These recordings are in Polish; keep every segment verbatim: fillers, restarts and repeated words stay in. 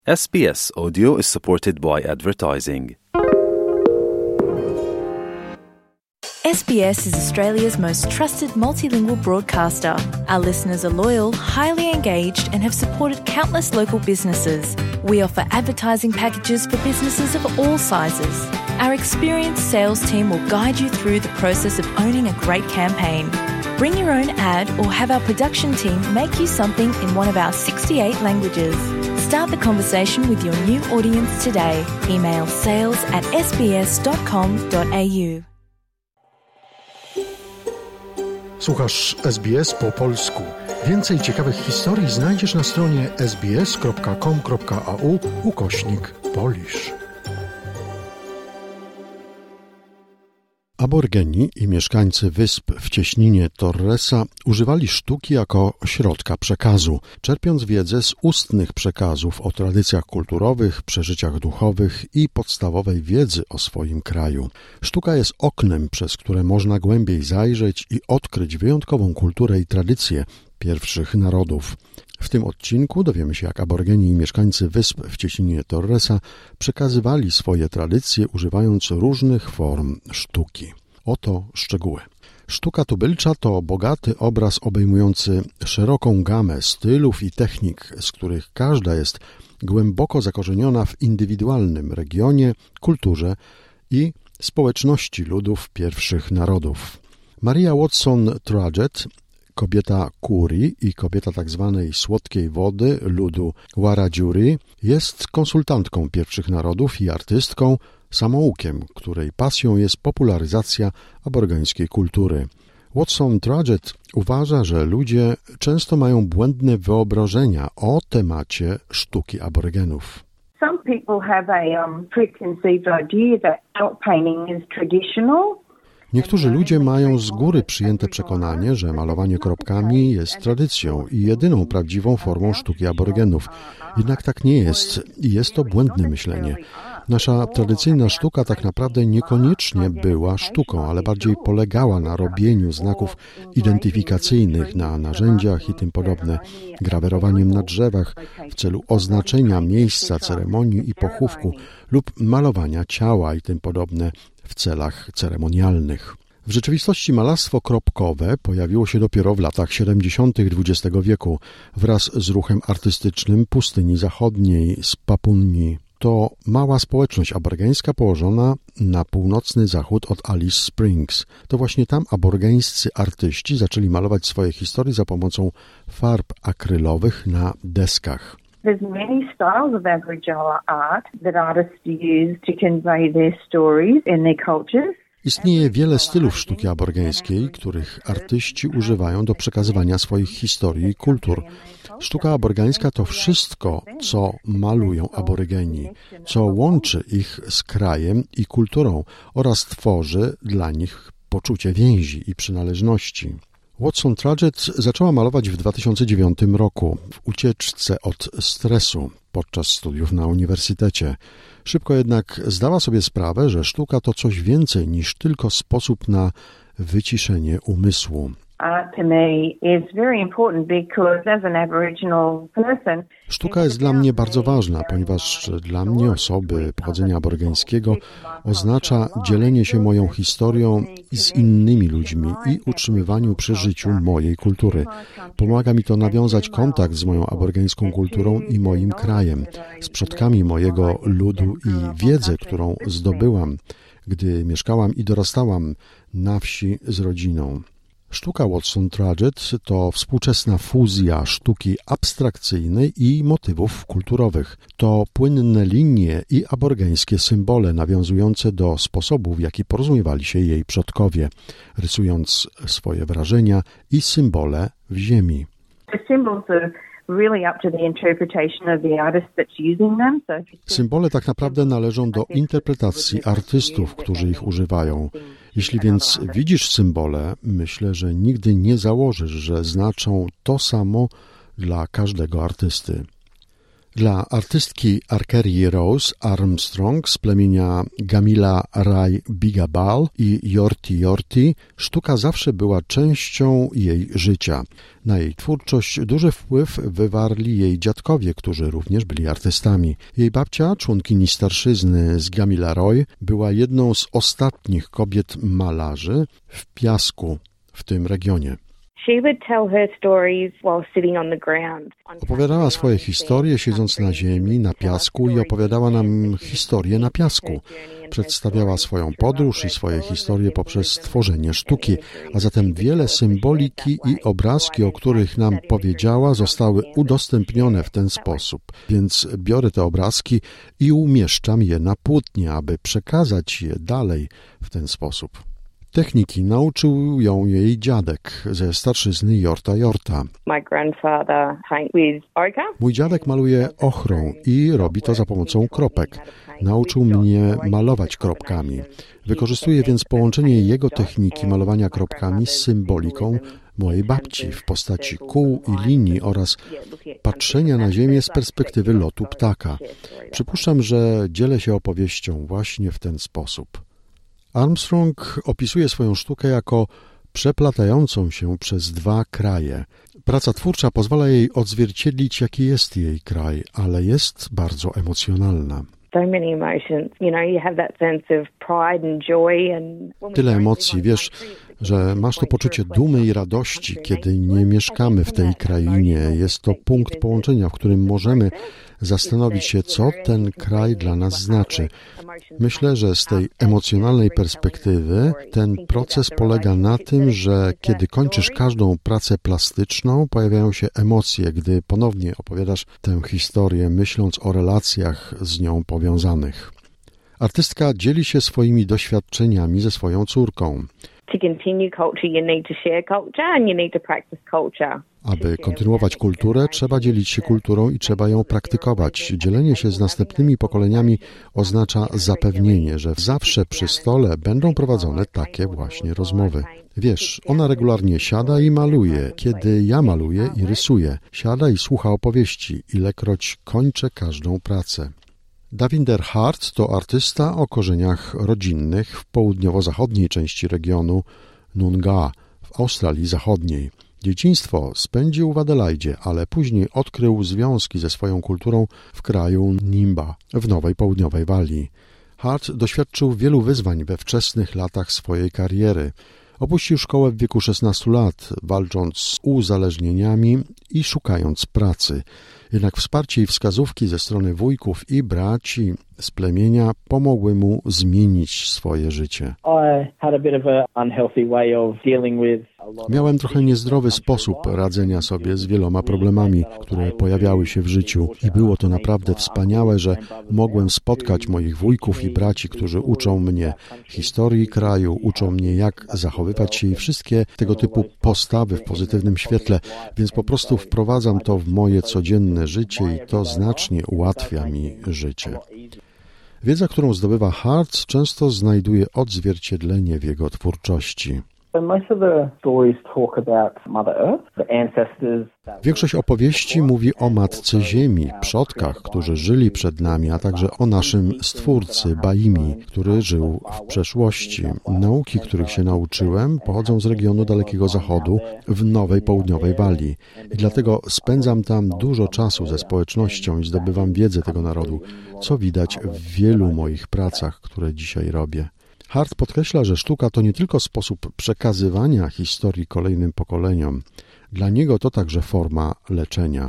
S B S Audio is supported by advertising. S B S is Australia's most trusted multilingual broadcaster. Our listeners are loyal, highly engaged, and have supported countless local businesses. We offer advertising packages for businesses of all sizes. Our experienced sales team will guide you through the process of owning a great campaign. Bring your own ad or have our production team make you something in one of our sixty-eight languages. Start the conversation with your new audience today. Email sales at s b s dot com dot a u. Słuchasz S B S po polsku. Więcej ciekawych historii znajdziesz na stronie s b s kropka com kropka a u ukośnik Polish. Aborygeni i mieszkańcy wysp w cieśninie Torresa używali sztuki jako środka przekazu, czerpiąc wiedzę z ustnych przekazów o tradycjach kulturowych, przeżyciach duchowych i podstawowej wiedzy o swoim kraju. Sztuka jest oknem, przez które można głębiej zajrzeć i odkryć wyjątkową kulturę i tradycje pierwszych narodów. W tym odcinku dowiemy się, jak aborygeni i mieszkańcy wysp w cieśninie Torresa przekazywali swoje tradycje, używając różnych form sztuki. Oto szczegóły. Sztuka tubylcza to bogaty obraz obejmujący szeroką gamę stylów i technik, z których każda jest głęboko zakorzeniona w indywidualnym regionie, kulturze i społeczności ludów pierwszych narodów. Maria Watson-Trudgett, kobieta Kuri i kobieta tzw. słodkiej wody ludu Wiradjuri, jest konsultantką pierwszych narodów i artystką, samoukiem, której pasją jest popularyzacja aborygeńskiej kultury. Watson-Trudgett uważa, że ludzie często mają błędne wyobrażenia o temacie sztuki aborygenów. Some people have a um, preconceived idea that chalk painting is traditional. Niektórzy ludzie mają z góry przyjęte przekonanie, że malowanie kropkami jest tradycją i jedyną prawdziwą formą sztuki aborygenów. Jednak tak nie jest i jest to błędne myślenie. Nasza tradycyjna sztuka tak naprawdę niekoniecznie była sztuką, ale bardziej polegała na robieniu znaków identyfikacyjnych na narzędziach i tym podobne, grawerowaniem na drzewach w celu oznaczenia miejsca ceremonii i pochówku lub malowania ciała i tym podobne w celach ceremonialnych. W rzeczywistości malarstwo kropkowe pojawiło się dopiero w latach siedemdziesiątych dwudziestego wieku wraz z ruchem artystycznym pustyni zachodniej z Papunni. To mała społeczność aborygeńska położona na północny zachód od Alice Springs. To właśnie tam aborygeńscy artyści zaczęli malować swoje historie za pomocą farb akrylowych na deskach. There's many styles of Aboriginal art that artists use to convey their stories and their cultures. Istnieje wiele stylów sztuki aborygeńskiej, których artyści używają do przekazywania swoich historii i kultur. Sztuka aborygeńska to wszystko, co malują aborygeni, co łączy ich z krajem i kulturą oraz tworzy dla nich poczucie więzi i przynależności. Watson-Trudgett zaczęła malować w dwa tysiące dziewiątym roku w ucieczce od stresu podczas studiów na uniwersytecie. Szybko jednak zdała sobie sprawę, że sztuka to coś więcej niż tylko sposób na wyciszenie umysłu. Sztuka jest dla mnie bardzo ważna, ponieważ dla mnie osoby pochodzenia aborygeńskiego oznacza dzielenie się moją historią z innymi ludźmi i utrzymywaniu przy życiu mojej kultury. Pomaga mi to nawiązać kontakt z moją aborygeńską kulturą i moim krajem, z przodkami mojego ludu i wiedzę, którą zdobyłam, gdy mieszkałam i dorastałam na wsi z rodziną. Sztuka Watson-Trudgett to współczesna fuzja sztuki abstrakcyjnej i motywów kulturowych. To płynne linie i aborygeńskie symbole nawiązujące do sposobu, w jaki porozumiewali się jej przodkowie, rysując swoje wrażenia i symbole w ziemi. Symbole tak naprawdę należą do interpretacji artystów, którzy ich używają. Jeśli więc widzisz symbole, myślę, że nigdy nie założysz, że znaczą to samo dla każdego artysty. Dla artystki Arkerii Rose Armstrong z plemienia Gamila Rai Bigabal i Yorti Yorti sztuka zawsze była częścią jej życia. Na jej twórczość duży wpływ wywarli jej dziadkowie, którzy również byli artystami. Jej babcia, członkini starszyzny z Gamilaroi, była jedną z ostatnich kobiet malarzy w piasku w tym regionie. Opowiadała swoje historie siedząc na ziemi, na piasku i opowiadała nam historie na piasku. Przedstawiała swoją podróż i swoje historie poprzez tworzenie sztuki, a zatem wiele symboliki i obrazki, o których nam powiedziała, zostały udostępnione w ten sposób. Więc biorę te obrazki i umieszczam je na płótnie, aby przekazać je dalej w ten sposób. Techniki nauczył ją jej dziadek ze starszyzny Yorta Yorta. Mój dziadek maluje ochrą i robi to za pomocą kropek. Nauczył mnie malować kropkami. Wykorzystuję więc połączenie jego techniki malowania kropkami z symboliką mojej babci w postaci kół i linii oraz patrzenia na ziemię z perspektywy lotu ptaka. Przypuszczam, że dzielę się opowieścią właśnie w ten sposób. Armstrong opisuje swoją sztukę jako przeplatającą się przez dwa kraje. Praca twórcza pozwala jej odzwierciedlić, jaki jest jej kraj, ale jest bardzo emocjonalna. Tyle emocji, wiesz, że masz to poczucie dumy i radości, kiedy nie mieszkamy w tej krainie. Jest to punkt połączenia, w którym możemy zastanowić się, co ten kraj dla nas znaczy. Myślę, że z tej emocjonalnej perspektywy ten proces polega na tym, że kiedy kończysz każdą pracę plastyczną, pojawiają się emocje, gdy ponownie opowiadasz tę historię, myśląc o relacjach z nią powiązanych. Artystka dzieli się swoimi doświadczeniami ze swoją córką. Aby kontynuować kulturę, trzeba dzielić się kulturą i trzeba ją praktykować. Dzielenie się z następnymi pokoleniami oznacza zapewnienie, że zawsze przy stole będą prowadzone takie właśnie rozmowy. Wiesz, ona regularnie siada i maluje. Kiedy ja maluję i rysuję, siada i słucha opowieści, ilekroć kończę każdą pracę. Davinder Hart to artysta o korzeniach rodzinnych w południowo-zachodniej części regionu Noongar w Australii Zachodniej. Dzieciństwo spędził w Adelaidzie, ale później odkrył związki ze swoją kulturą w kraju Nimba w Nowej Południowej Walii. Hart doświadczył wielu wyzwań we wczesnych latach swojej kariery. Opuścił szkołę w wieku szesnastu lat, walcząc z uzależnieniami i szukając pracy. Jednak wsparcie i wskazówki ze strony wujków i braci z plemienia pomogły mu zmienić swoje życie. Miałem trochę niezdrowy sposób radzenia sobie z wieloma problemami, które pojawiały się w życiu i było to naprawdę wspaniałe, że mogłem spotkać moich wujków i braci, którzy uczą mnie historii kraju, uczą mnie, jak zachowywać się i wszystkie tego typu postawy w pozytywnym świetle, więc po prostu wprowadzam to w moje codzienne życie i to znacznie ułatwia mi życie. Wiedza, którą zdobywa Hart, często znajduje odzwierciedlenie w jego twórczości. Większość opowieści mówi o Matce Ziemi, przodkach, którzy żyli przed nami, a także o naszym Stwórcy, Baimi, który żył w przeszłości. Nauki, których się nauczyłem, pochodzą z regionu Dalekiego Zachodu w Nowej Południowej Walii. I dlatego spędzam tam dużo czasu ze społecznością i zdobywam wiedzę tego narodu, co widać w wielu moich pracach, które dzisiaj robię. Hart podkreśla, że sztuka to nie tylko sposób przekazywania historii kolejnym pokoleniom. Dla niego to także forma leczenia.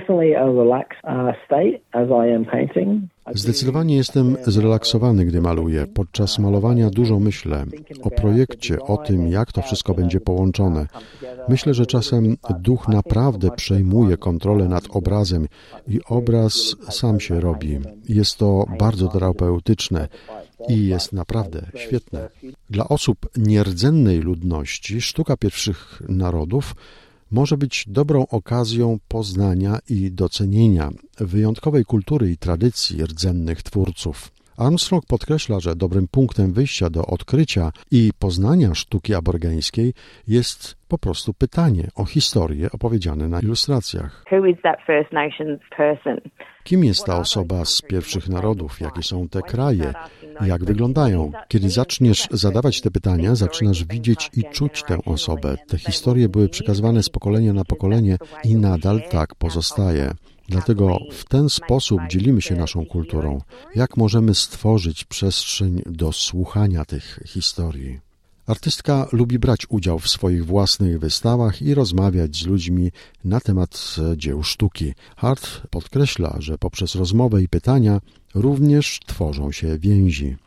Zdecydowanie jestem zrelaksowany, gdy maluję. Podczas malowania dużo myślę o projekcie, o tym, jak to wszystko będzie połączone. Myślę, że czasem duch naprawdę przejmuje kontrolę nad obrazem i obraz sam się robi. Jest to bardzo terapeutyczne i jest naprawdę świetne. Dla osób nierdzennej ludności sztuka pierwszych narodów może być dobrą okazją poznania i docenienia wyjątkowej kultury i tradycji rdzennych twórców. Armstrong podkreśla, że dobrym punktem wyjścia do odkrycia i poznania sztuki aborygeńskiej jest po prostu pytanie o historię opowiedziane na ilustracjach. Who is that First Nations person? Kim jest ta osoba z pierwszych narodów? Jakie są te kraje? Jak wyglądają? Kiedy zaczniesz zadawać te pytania, zaczynasz widzieć i czuć tę osobę. Te historie były przekazywane z pokolenia na pokolenie i nadal tak pozostaje. Dlatego w ten sposób dzielimy się naszą kulturą. Jak możemy stworzyć przestrzeń do słuchania tych historii? Artystka lubi brać udział w swoich własnych wystawach i rozmawiać z ludźmi na temat dzieł sztuki. Hart podkreśla, że poprzez rozmowę i pytania również tworzą się więzi.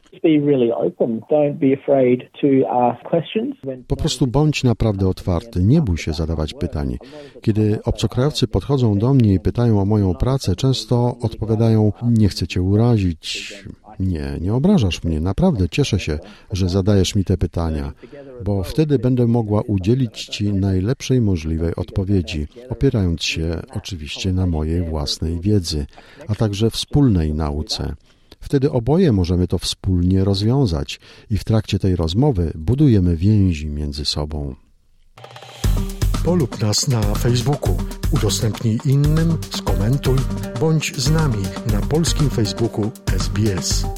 Po prostu bądź naprawdę otwarty, nie bój się zadawać pytań. Kiedy obcokrajowcy podchodzą do mnie i pytają o moją pracę, często odpowiadają: nie chcę cię urazić. Nie, nie obrażasz mnie, naprawdę cieszę się, że zadajesz mi te pytania, bo wtedy będę mogła udzielić ci najlepszej możliwej odpowiedzi, opierając się oczywiście na mojej własnej wiedzy, a także wspólnej nauce. Wtedy oboje możemy to wspólnie rozwiązać i w trakcie tej rozmowy budujemy więzi między sobą. Polub nas na Facebooku, udostępnij innym, skomentuj, bądź z nami na polskim Facebooku S B S.